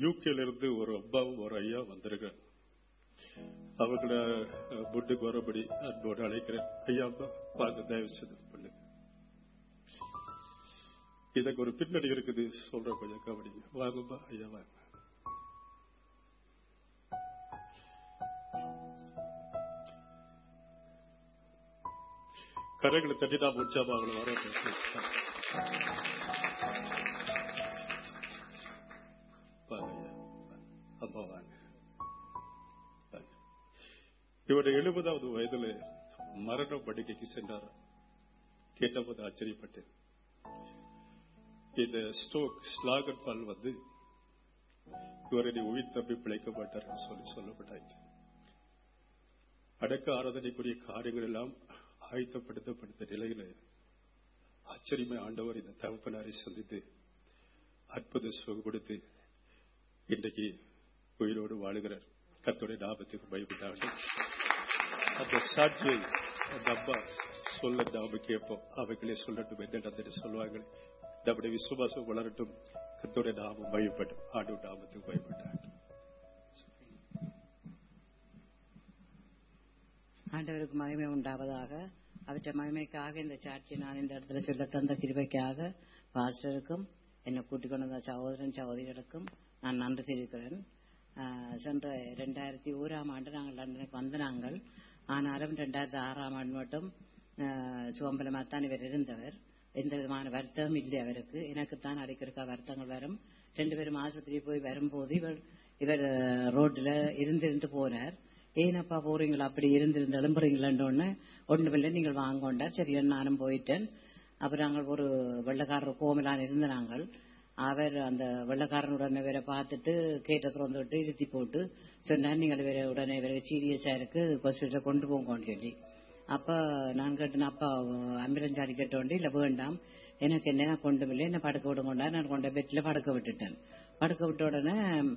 யூகேல இருந்து ஒரு அப்பாவும் ஒரு ஐயா வந்திருக்க. அவங்கள முட்டுக்கு வரபடி அன்போடு அழைக்கிறேன். ஐயா வாங்க, தயவு செய்து பண்ணுங்க. இதற்கு ஒரு பின்னணி இருக்குது, சொல்ற கொஞ்சம் கவனிங்க. வாங்கப்பா ஐயா, வாங்க. கரைகளை தட்டி நான் முடிச்சாமா அவங்களை வர அப்பா வாங்க. இவருடைய 70வது வயதுல மரண படுக்கைக்கு சென்றார். கேட்டபோது ஆச்சரியப்பட்டேன். இந்த ஸ்டோக் ஸ்லாகர்பால் இவரை உயிர் தப்பி பிழைக்க மாட்டார் சொல்லி சொல்லப்பட்டாயிற்று. அடக்க ஆராதனைக்குரிய காரியங்கள் எல்லாம் ஆயத்தப்படுத்தப்பட்ட நிலையில ஆச்சரியமே ஆண்டவர் இந்த தகப்பனாரை சந்தித்து அற்புத சுகம் கொடுத்து இன்றைக்கு உயிரோடு வாழுகிறார். கர்த்தருடைய நாமத்துக்கு பயப்பட்டார்கள். அந்த சாட்சியை அந்த அப்பா சொல்ல நாம கேட்போம். அவைகளே சொல்லட்டும், என்ன நடந்துட்டு சொல்லுவாங்க. நம்முடைய விசுவாசம் வளரட்டும். கர்த்தருடைய நாமம் பயப்படும். ஆண்டவர் நாமத்துக்கு பயப்பட்டார்கள். ஆண்டவருக்கு மகிமை உண்டாவதாக. அவற்றை மகிமைக்காக இந்த சாட்சி நான் இந்த இடத்துல சொல்ல தந்த கிருபைக்காக பாஸ்டருக்கும் என்னை கூட்டிக் கொண்ட சகோதரன் சகோதரிகளுக்கும் நான் நன்றி தெரிவிக்கிறேன். சென்ற 2001 நாங்கள் லண்டனுக்கு வந்த நாங்கள். ஆனாலும் 2006 மட்டும் சுவம்பலமாகத்தான் இவர் இருந்தவர். எந்த விதமான வருத்தமும் இல்லை அவருக்கு. எனக்குத்தான் அடிக்கடிக்கா வருத்தங்கள் வரும். 2 பேரும் ஆஸ்பத்திரி போய் வரும்போது இவர் ரோட்ல இருந்து போனார். ஏனப்பா போறீங்களா, அப்படி இருந்து எழும்புறீங்களான்னு ஒண்ணுமில்லை, நீங்கள் வாங்கொண்டார். சரி, நானும் போயிட்டேன். அப்புறம் நாங்கள் ஒரு வெள்ளக்காரர் கோமலான் இருந்த நாங்கள். அவர் அந்த வெள்ளக்காரனுடனே வேற பார்த்துட்டு கேட்ட திறந்து விட்டு இழுத்தி போட்டு சொன்னார், நீங்கள் வேற உடனே வேற சீரியஸா இருக்கு, ஹாஸ்பிட்டல கொண்டு போங்கன்னு சொல்லி. அப்ப நான் கேட்டேன், அப்பா ஆம்புலன்ஸ் அடி கேட்டோண்டு இல்ல வேண்டாம், எனக்கு என்ன கொண்டு இல்லை, என்ன படுக்க விட கொண்டா. நான் கொண்ட பெட்ல படுக்க விட்டுட்டேன். படுக்க விட்ட உடனே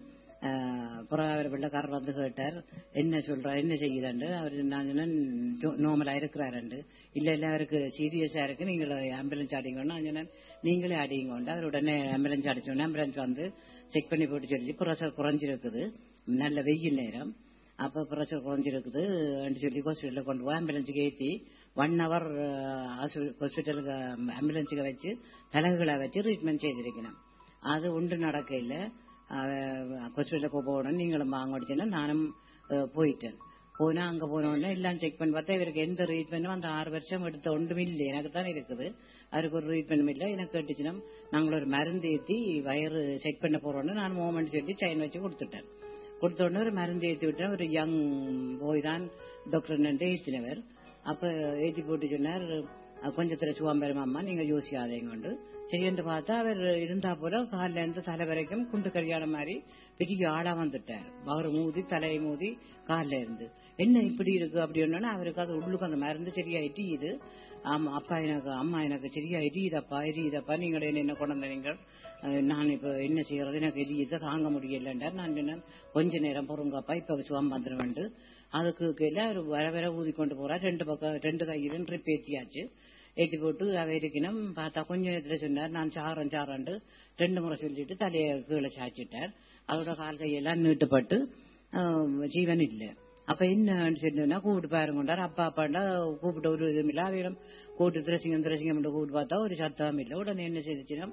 அவர் வெள்ளக்காரர் வந்து கேட்டார், என்ன சொல்றாரு, என்ன செய்யுதாண்டு. அவர் நான் நார்மலா இருக்கிறாரு. இல்ல அவருக்கு சீரியஸா இருக்கு, நீங்கள் ஆம்புலன்ஸ் அடிங்கன்னு. நான் நீங்களே அடிங்கொண்டு அவர் உடனே ஆம்புலன்ஸ் அடிச்சோன்னு ஆம்புலன்ஸ் வந்து செக் பண்ணி போட்டு சொல்லி ப்ரெஷர் குறைஞ்சிருக்குது, நல்ல வெயில் நேரம், அப்ப ப்ரெஷர் குறைஞ்சிருக்குது சொல்லி ஹாஸ்பிட்டலுக்கு கொண்டு போய் ஆம்புலன்ஸுக்கு ஏற்றி 1 hour ஹாஸ்பிட்டலுக்கு ஆம்புலன்ஸுக்கு வச்சு தலைகளை வச்சு ட்ரீட்மெண்ட் செய்திருக்கணும். அது ஒன்று நடக்க இல்லை. ஹாஸ்பிட்டலுக்கு போகணும், நீங்களும் வாங்க அடிச்சுன்னா நானும் போயிட்டேன். போனா அங்க போனோடனே எல்லாம் செக் பண்ணி பார்த்தா இவருக்கு எந்த ட்ரீட்மெண்ட்டும் அந்த 6 வருஷம் எடுத்த ஒன்றும் இல்லை. எனக்கு தான் இருக்குது, அவருக்கு ஒரு ட்ரீட்மெண்ட்டும் இல்லை. எனக்கு கேட்டுச்சுன்னா நாங்கள் ஒரு மருந்து ஏற்றி வயிறு செக் பண்ண போறோன்னு நான் மோமெண்ட் சொல்லி சைன் வச்சு கொடுத்துட்டேன். கொடுத்த உடனே ஒரு மருந்து ஏற்றி விட்டேன். ஒரு யங் போய் தான் டாக்டர் ஏற்றினவர். அப்ப ஏற்றி போட்டு சொன்னார், கொஞ்சத்துல சுவாம்பரமாம்மா, நீங்க யோசிக்காதேங்கொண்டு. சரி என்று பார்த்தா அவர் இருந்தா போல காலில இருந்து தலை வரைக்கும் குண்டு கல்யாணம் மாதிரி பெரிய ஆளா வந்துட்டார். வயிறு மூதி தலையை மூதி காலில இருந்து என்ன இப்படி இருக்கு அப்படின்னு. அவருக்கு அது உள்ளுக்கு அந்த மருந்து சரியா எரியுது. அப்பா எனக்கு அம்மா எனக்கு சரியா எரியுதப்பா நீங்கள் என்ன கொண்டு நீங்கள், நான் இப்ப என்ன செய்யறது, எனக்கு எரியுத தாங்க முடியலன்றார். நான் சொன்னேன், கொஞ்ச நேரம் பொறுங்கப்பா, இப்ப சுவாம் வந்துடும். அதுக்கு கீழே அவர் வர ஊதி கொண்டு போறார். 2 பக்கம் 2 கையிலும் ட்ரிப் ஏற்றியாச்சு. ஏற்றி போட்டு அவ இருக்கணும். பார்த்தா கொஞ்ச நேரத்துல சொன்னார், நான் சாறேன் 2 முறை சொல்லிட்டு தலையை கீழே சாய்ச்சிட்டார். அதோட கால் கையெல்லாம் நீட்டுப்பட்டு ஜீவன் இல்லை. அப்ப என்னன்னு சொன்னா கூப்பிட்டு பாருங்கொண்டார். அப்பாண்டா கூப்பிட்டு ஒரு இதுவும் இல்லை. அவையிடம் கூட்டு திரசிங்கம் கூப்பிட்டு பார்த்தா ஒரு சத்தம் இல்லை. உடனே என்ன செய்துச்சுன்னா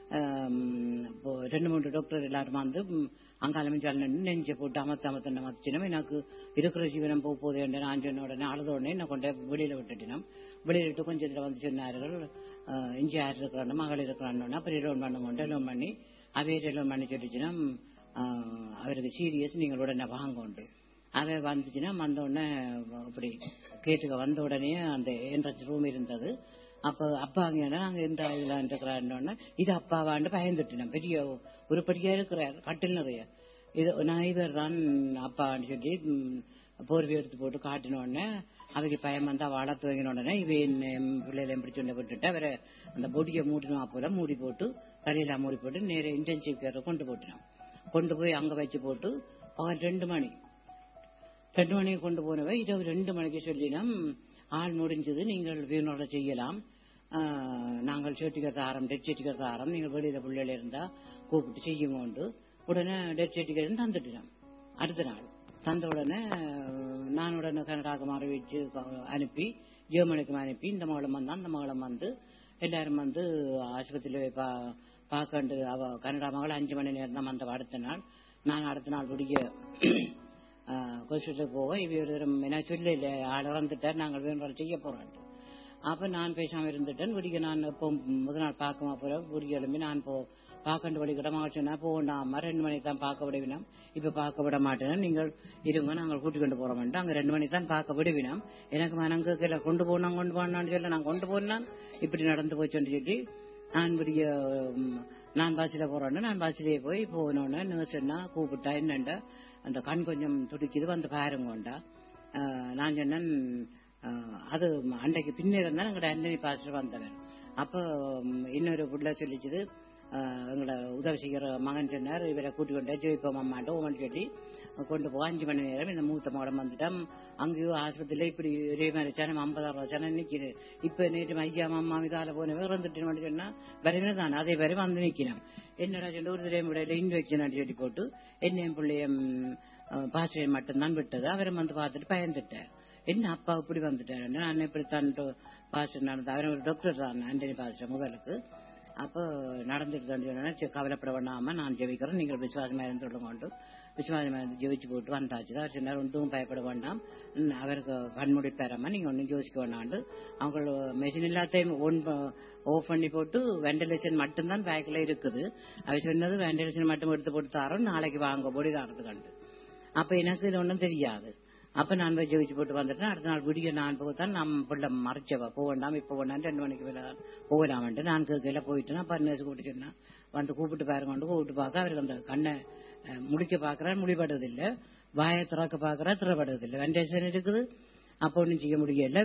2-3 டாக்டர் எல்லாரும் வந்து அங்காலமே நெஞ்சை போட்டு அமர்த்தன மத்திச்சினம். எனக்கு இருக்கிற ஜீவனம் போகுது என்று நான் சொன்ன உடனே அழுத உடனே என்ன கொண்ட வெளியில விட்டுட்டினோம். வெளியில விட்டு கொஞ்சத்துல வந்து சொன்னார்கள், இஞ்சி யார் இருக்கிறான், மகள் இருக்கிறான்னு. அப்புறம் லோன் பண்ணுங்க, லோன் பண்ணி அவையிட்ட லோன் பண்ணி சொல்லிச்சுன்னா அவருக்கு சீரியஸ், நீங்கள் உடனே வாங்கோண்டு. அவ வந்துச்சுன்னா வந்த உடனே அப்படி கேட்டுக்க வந்த உடனே அந்த என்ட்ரன்ஸ் ரூம் இருந்தது. அப்ப அப்பா அங்க நாங்க எந்த இதுல இருக்கிறான்னு இது அப்பாவாண்டு பயந்துட்டோம். பெரிய உருப்படியா இருக்கிறார், கட்டில் நிறைய. இது நான் இவர் தான் அப்பான்னு சொல்லி போர்வை எடுத்து போட்டு காட்டின உடனே அவைக்கு பயம் வந்தா வாழ துவங்கின உடனே இவன் பிள்ளைகளை பிடிச்சு கொண்டு விட்டுட்டு அவரை அந்த பொடியை மூடினா போல மூடி போட்டு தலையெல்லாம் மூடி போட்டு நேர இன்டென்சிவ் கேர் கொண்டு போட்டினோம். கொண்டு போய் அங்க வச்சு போட்டு 2 மணிக்கு கொண்டு போனவை இரவு 2 மணிக்கு சொல்லினோம், ஆள் முடிஞ்சது, நீங்கள் வீணோட செய்யலாம், நாங்கள் செட்டிக்கிறத ஆரம் டெட் செட்டிக்கிறத ஆரம், நீங்கள் வெளியில பிள்ளைல இருந்தா கூப்பிட்டு செய்யுங்கோண்டு உடனே டெத் சர்டிஃபிகேட் தந்துட்டேன். அடுத்த நாள் தந்த உடனே நான் உடனே கனடாவுக்கு மாறி வச்சு அனுப்பி ஜெர்மனிக்கு அனுப்பி இந்த மகளும் வந்தான். அந்த மகளும் வந்து எல்லாரும் வந்து ஆஸ்பத்திரியில் பார்க்கண்டு அவ கனடா மகள் 5 மணி நேரம் தான் வந்த. அடுத்த நாள் நான் அடுத்த நாள் முடிய ஹாஸ்பிட்டலுக்கு போக இவரும் என்ன சொல்லல, ஆள் இறந்துட்டார், நாங்கள் வேறு செய்ய போறோம். அப்ப நான் பேசாம இருந்துட்டேன். விடிய நான் இப்போ முதல் நாள் பார்க்கமா போற விடிய எழும்பி நான் பார்க்கண்டு வழிகிட்ட மகள் சொன்னா போண்டாமா 2 மணிக்கு தான் பார்க்க விடுவினோம், இப்ப பார்க்க விட மாட்டேன், நீங்கள் இருங்க நாங்கள் கூட்டிக் கொண்டு போறோம். அங்க 2 மணிக்கு தான் பார்க்க விடுவினோம். எனக்கு மனங்க கொண்டு போனான்னு சொல்ல நான் கொண்டு போனான் இப்படி நடந்து போச்சுன்னு சொல்லி நான் பஸ்ல போறேன்னு நான் பஸ்லயே போய் போனோன்னு நர்ஸ்னா கூப்பிட்டா என்னண்ட அந்த கண் கொஞ்சம் துடிக்குது வந்து பாருங்கோண்டா. நான் சொன்னேன் அது அன்றைக்கு பின்னேறம் தான் எங்கட அண்டனி பாஸ்டர் வந்தவன். அப்ப இன்னொரு புள்ள சொல்லிச்சுது, எங்களோட உதவி செய்கிற மகன் சொன்னார், இவரை கூட்டிக் கொண்டே ஜெயிப்போம் அம்மாண்ட ஓமன் சொல்லி கொண்டு போக 5 மணி நேரம் இந்த மூத்த மடம் வந்துட்டோம். அங்கேயோ ஆஸ்பத்திரியில இப்படி ஒரே மாதிரி சனம் 50,000 சனம் நிற்குது. இப்ப நேற்று ஐயா அம்மா இதால போனவே இறந்துட்டு சொன்னா வரவே தான் அதே வரை வந்து நிற்கணும். என்னடா சொல்லி ஒரு திரையும் விடையில இன்வெக்ஷன் சொல்லி போட்டு என்னையும் பிள்ளையும் பாஸ்டரையும் மட்டும்தான் விட்டது. அவரை வந்து பார்த்துட்டு பயந்துட்டார். என்ன அப்பா இப்படி வந்துட்டாரு, நான் இப்படித்தான் பாஸ்டர் நடந்த, அவரை ஒரு டாக்டர் தான் ஆண்டனி பாஸ்டர் முதலுக்கு. அப்போ நடந்துட்டு கவலைப்பட வேண்டாம நான் ஜெபிக்கிறேன், நீங்கள் விசுவாசமா இருந்து கொண்டு விசுவாசமா இருந்து ஜெபிச்சு போட்டு வந்தாச்சு. அவர் சொன்னார் ஒன்றும் பயப்பட வேண்டாம், அவருக்கு கண்மூடிப்பாராம நீங்க ஒன்றும் யோசிக்க வேண்டாண்டு அவங்க மெஷின் எல்லாத்தையும் ஆஃப் பண்ணி போட்டு வெண்டிலேஷன் மட்டும்தான் பேக்ல இருக்குது. அவர் சொன்னது வெண்டிலேஷன் மட்டும் எடுத்து போட்டு தாரோம், நாளைக்கு வாங்க போடி தாரது கண்டு. அப்ப எனக்கு இது ஒன்றும் தெரியாது. அப்ப நான் போய் ஜெயிச்சு போட்டு வந்துட்டேன். அடுத்த நாள் விடிய நான் போகத்தான் நம்ம பிள்ளை மறைச்சவ போக வேண்டாம், இப்ப வேண்டாம் 2 மணிக்கு மேல போகலாமன்ட்டு நான் கேட்கல போயிட்டேன். அப்ப நர்ஸ் கூப்பிட்டு சொன்னா வந்து கூப்பிட்டு பாருங்க, கூப்பிட்டு பார்க்க அவருக்கு அந்த கண்ணை முடிக்க பாக்குறாரு, முடிபடுறது இல்ல, வாயை திறக்க பாக்குறா, திறப்படுறது இல்ல, வெண்டேஷன் இருக்குது. அப்ப ஒன்னும் செய்ய முடியல.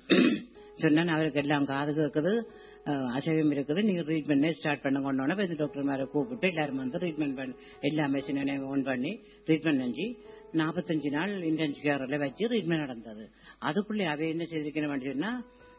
சொன்னா அவருக்கு எல்லாம் காது கேட்குது, அசைவம் இருக்குது, நீங்க ட்ரீட்மெண்ட் ஸ்டார்ட் பண்ண கொண்டோன்னா இந்த டாக்டர் மேல கூப்பிட்டு எல்லாரும் வந்து ட்ரீட்மெண்ட் பண்ணி எல்லா மெஷினையும் ஆன் பண்ணி ட்ரீட்மெண்ட் செஞ்சு 45 நாள் இன்டென்சிவ் கேர்ல வச்சு ட்ரீட்மெண்ட் நடந்தது. அதுக்குள்ளே அவை என்ன செய்திருக்கணும் சொன்னா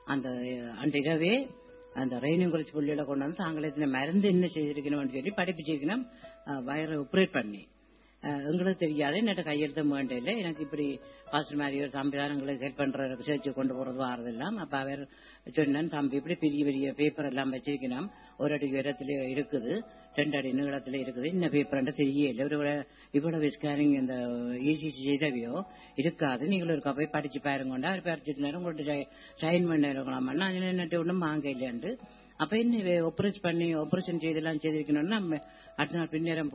அந்த இரவே அந்த ரெய்னிங் குறிச்சி புள்ளியில கொண்டு வந்து தாங்களே மருந்து என்ன செய்திருக்கணும் சொல்லி படிப்பிச்சிருக்கணும், வயிறு ஆப்ரேட் பண்ணி. எங்களுக்கு தெரியாது, என்னட்ட கையெழுத்த வேண்டிய எனக்கு இப்படி பாஸ்டர் மாதிரி ஒரு தம்பி தான் எங்களுக்கு ஹெல்ப் பண்ற ரிசர்ச் கொண்டு போறது வாரதெல்லாம். அப்ப அவர் சொன்னான், தம்பி இப்படி பெரிய பெரிய பேப்பர் எல்லாம் வச்சிருக்கணும், ஒரு அடி உயரத்துல இருக்குது, 2 அடி நீளத்துல இருக்குது, இந்த பேப்பர் தெரியல, இவ்வளவு ஸ்கேனிங் இந்த ECG செய்தவையோ இருக்காது, நீங்களும் இருக்கா போய் படிச்சு பாருங்கொண்டா. அவர் படிச்சுட்டு நேரம் உங்கள்கிட்ட சைன் பண்ண இருக்கலாமா, நான் என்னட்டு ஒன்றும் வாங்க இல்லையாண்டு. அப்ப என்ன ஆபரேஷன் செய்தெல்லாம் செய்திருக்கணும்னா அடுத்த நாள் பின்னேரம்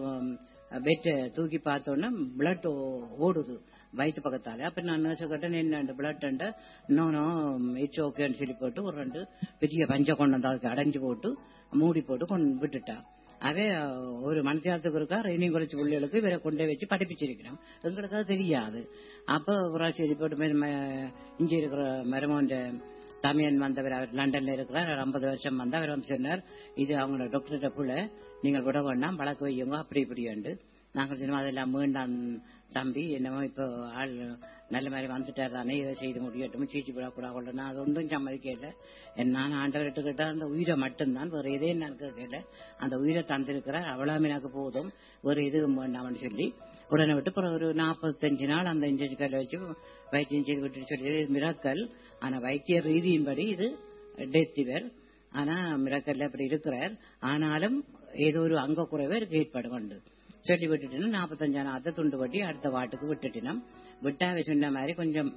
பெட்டை தூக்கி பார்த்தோன்னா பிளட் ஓடுது வயிற்று பக்கத்தால. அப்ப நான் நர்ஸ் கிட்ட என்ன பிளட் நோ இட்ஸ் ஓகேன்னு சொல்லி போட்டு ஒரு 2 பெரிய பஞ்ச கொண்டு வந்து அதுக்கு அடைஞ்சு போட்டு மூடி போட்டு கொண்டு விட்டுட்டா. அவே ஒரு மனத்தியாரத்துக்கு இருக்கா ரெய்னிங் குறைச்சி பிள்ளைகளுக்கு இவரை கொண்டே வச்சு படிப்பிச்சிருக்கிறோம், எங்களுக்கு அது தெரியாது. அப்ப சரி போட்டு இங்க இருக்கிற மருமோன் தமிழன் வந்தவர், அவர் லண்டன்ல இருக்கிறார், 50 வருஷம் வந்து அவர் வந்து சொன்னார், இது அவங்களோட டாக்டர்கிட்ட புள்ள, நீங்கள் விட வேண்டாம் வழக்கு வையுங்க அப்படி இப்படியாண்டு. நாங்கள் சொன்னோம் அதெல்லாம் வேண்டாம் தம்பி, என்னமோ இப்போ ஆள் நல்ல மாதிரி வந்துட்டார் தானே, இதை செய்து முடியட்டும், சீச்சி விடக்கூடாது, நான் அது ஒன்றும் சம்மதிக்கல. நான் ஆண்டவர்கிட்ட கிட்ட அந்த உயிரை மட்டும்தான், வேற எதையும் நான் கேட்கல, அந்த உயிரை தந்திருக்கிறார் அவ்வளவு எனக்கு போதும், வேறு எதுவும் வேண்டாம்னு சொல்லி உடனே விட்டு அப்புறம் ஒரு 45 நாள் அந்த இன்ஜெக்ஷன் வச்சு வைத்தியம் செய்து விட்டு சொல்லி மிராக்கல். ஆனா வைத்திய ரீதியின்படி இது டெத் இவர், ஆனா மிராக்கல்ல அப்படி இருக்கிறார், ஆனாலும் ஏதோ ஒரு அங்க குறைவே ஏற்பாடு கொண்டு சொல்லி விட்டுட்டோம். 45 நாளத்தை துண்டு வட்டி அடுத்த வாட்டுக்கு விட்டுட்டினோம். விட்டாவே சொன்ன மாதிரி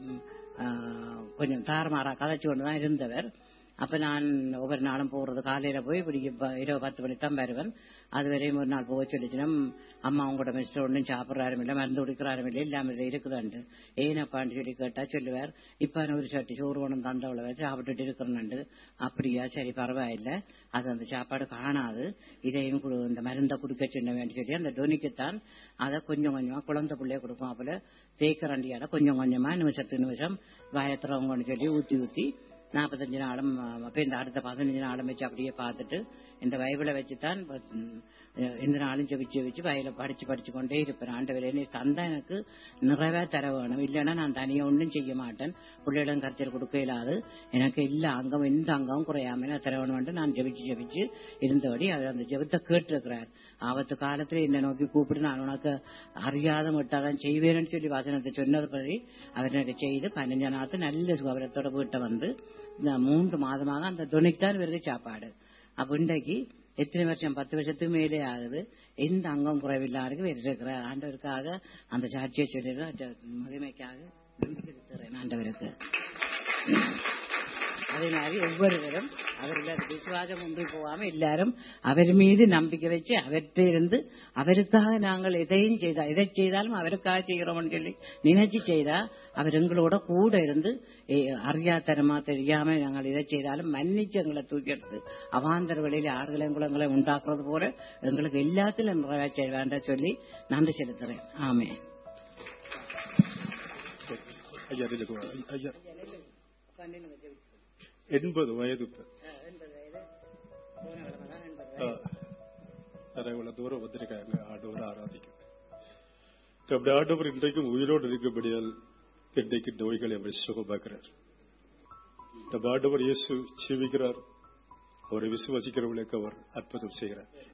கொஞ்சம் தாறுமாறா கதைச்சு கொண்டுதான் இருந்தவர். அப்ப நான் ஒவ்வொரு நாளும் போறது காலையில போய் இரவு 10 மணிக்கு தான் வருவேன். அதுவரையும் ஒரு நாள் போக சொல்லிச்சுன்னா, அம்மா உங்களோட மிஸ்டர் ஒன்றும் சாப்பிட்றாரும் இல்லை, மருந்து குடிக்கிறாரும் இல்லை, இல்லாம இருக்குதாண்டு ஏனப்பான்னு சொல்லி கேட்டா சொல்லுவார், இப்ப ஒரு சட்டி சோறு ஒன்றும் தந்தவளை வச்சு சாப்பிட்டுட்டு இருக்கிறேன்னு. அப்படியா, சரி பரவாயில்ல, அது அந்த சாப்பாடு காணாது, இதையும் இந்த மருந்தை குடிக்க சொன்னவேன்னு சொல்லி அந்த டொனிக்குத்தான் அதை கொஞ்சம் கொஞ்சமா குழந்தை பிள்ளைய கொடுக்கும். அப்பல தேக்கரண்டியால கொஞ்சம் கொஞ்சமா நிமிஷத்துக்கு நிமிஷம் வாயத்துறவங்கன்னு சொல்லி ஊத்தி 45 நாளும் அப்ப இந்த அடுத்த 15 நாளும் வச்சு அப்படியே பார்த்துட்டு இந்த பைபிளை வச்சுதான் இந்த நாளும் ஜெபிச்சு பைபிளை படிச்சு கொண்டே இருப்பேன். ஆண்டவரே நீ தந்தா எனக்கு நிறைவே தர வேணும், இல்லைன்னா நான் தனியா ஒன்றும் செய்ய மாட்டேன், பிள்ளைகளும் கருத்தில் கொடுக்க இல்லாது எனக்கு எல்லா அங்கம் எந்த அங்கமும் குறையாம நான் தர வேணும் நான் ஜெபிச்சு இருந்தபடி அவர் அந்த ஜெபத்தை கேட்டிருக்கிறார். ஆபத்து காலத்துல என்னை நோக்கி கூப்பிட்டு நான் உனக்கு அறியாத மட்டாதான் செய்வேன்னு சொல்லி வசனத்தை சொன்னது படி அவர் எனக்கு செய்து 15 நாத்து நல்ல சுகபலத்தோட வீட்டை வந்து 3 மாதமாக அந்த துணைக்கு தான் இவருக்கு சாப்பாடு. அப்ப இன்றைக்கு எத்தனை வருஷம் 10 வருஷத்துக்கு மேலே ஆகுது, எந்த அங்கம் குறைவில்லாருக்கு இருக்கிற ஆண்டவருக்காக அந்த சாட்சியை சொல்லிடுறேன். மகிமைக்காக செலுத்துறேன் ஆண்டவருக்கு. அதே மாதிரி ஒவ்வொருவரும் அவர்கள் விசுவாசம் ஒன்றி போகாம எல்லாரும் அவர் மீது நம்பிக்கை வச்சு அவர்கிட்ட இருந்து அவருக்காக நாங்கள் எதை செய்தாலும் அவருக்காக செய்கிறோம்னு சொல்லி நினைச்சு செய்தா அவர் எங்களோட கூட இருந்து அறியாத்தனமா தெரியாம நாங்கள் இதை செய்தாலும் மன்னிச்சு எங்களை தூக்கி எடுத்து அவாந்தர வழியில ஆறுகளையும் குளங்களை உண்டாக்குறது போல எங்களுக்கு எல்லாத்திலும் நிறைவேற்ற வேண்டாம் சொல்லி நன்றி செலுத்துறேன். ஆமே. 80 வயது நிறைய தூரம் வந்திருக்காங்க ஆண்டவர் ஆராதிக்க. அப்படி ஆண்டவர் இன்றைக்கும் உயிரோடு இருக்கபடியால் இன்றைக்கு நோய்களை அவர் சுகமாக்குறார். நம்ம ஆண்டவர் இயேசு ஜீவிக்கிறார். அவரை விசுவாசிக்கிறவர்களுக்கு அவர் அற்புதம் செய்கிறார்.